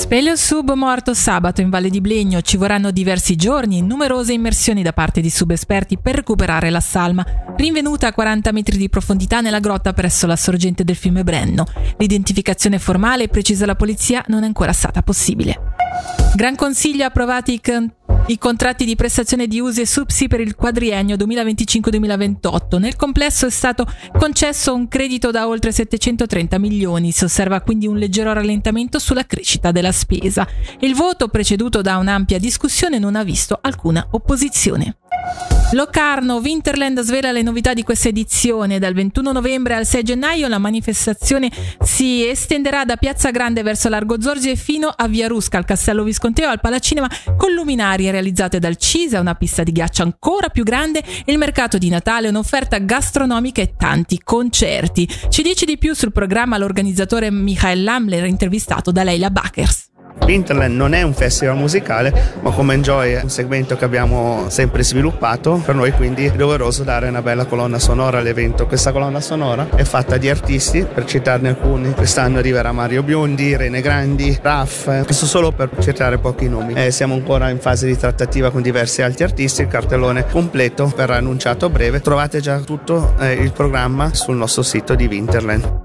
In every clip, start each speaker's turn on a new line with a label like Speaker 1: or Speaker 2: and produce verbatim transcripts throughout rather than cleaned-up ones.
Speaker 1: Speleo Sub morto sabato in Valle di Blegno. Ci vorranno diversi giorni e numerose immersioni da parte di subesperti per recuperare la salma, rinvenuta a quaranta metri di profondità nella grotta presso la sorgente del fiume Brenno. L'identificazione formale, precisa la polizia, non è ancora stata possibile. Gran Consiglio ha approvato i con- I contratti di prestazione di U S I e SUPSI per il quadriennio duemilaventicinque duemilaventotto. Nel complesso è stato concesso un credito da oltre settecentotrenta milioni. Si osserva quindi un leggero rallentamento sulla crescita della spesa. Il voto, preceduto da un'ampia discussione, non ha visto alcuna opposizione. Locarno, Winterland svela le novità di questa edizione. Dal ventuno novembre al sei gennaio la manifestazione si estenderà da Piazza Grande verso Largo Zorzi fino a Via Rusca, al Castello Visconteo, al Palacinema, con luminarie realizzate dal CISA, una pista di ghiaccio ancora più grande, il mercato di Natale, un'offerta gastronomica e tanti concerti. Ci dice di più sul programma l'organizzatore Michael Lamler, intervistato da Leila Bakers.
Speaker 2: Winterland non è un festival musicale, ma come Enjoy è un segmento che abbiamo sempre sviluppato. Per noi quindi è doveroso dare una bella colonna sonora all'evento. Questa colonna sonora è fatta di artisti, per citarne alcuni. Quest'anno arriverà Mario Biondi, Rene Grandi, Raff, questo solo per citare pochi nomi. Eh, siamo ancora in fase di trattativa con diversi altri artisti. Il cartellone completo verrà annunciato a breve. Trovate già tutto eh, il programma sul nostro sito di Winterland.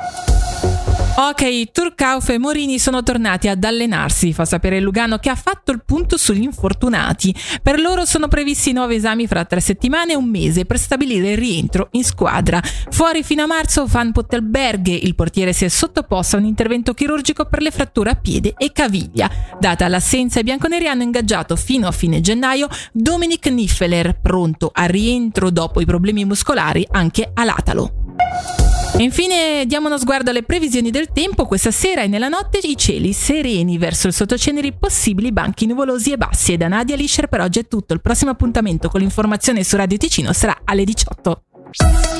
Speaker 1: Ok, Turcauf e Morini sono tornati ad allenarsi, fa sapere Lugano, che ha fatto il punto sugli infortunati. Per loro sono previsti nuovi esami fra tre settimane e un mese per stabilire il rientro in squadra. Fuori fino a marzo Van Pottelberghe, il portiere, si è sottoposto a un intervento chirurgico per le fratture a piede e caviglia. Data l'assenza, i bianconeri hanno ingaggiato fino a fine gennaio Dominik Niffeler, pronto al rientro dopo i problemi muscolari anche all'atalo. E infine diamo uno sguardo alle previsioni del tempo. Questa sera e nella notte i cieli sereni, verso il sottoceneri possibili banchi nuvolosi e bassi. E da Nadia Lischer per oggi è tutto. Il prossimo appuntamento con l'informazione su Radio Ticino sarà alle diciotto.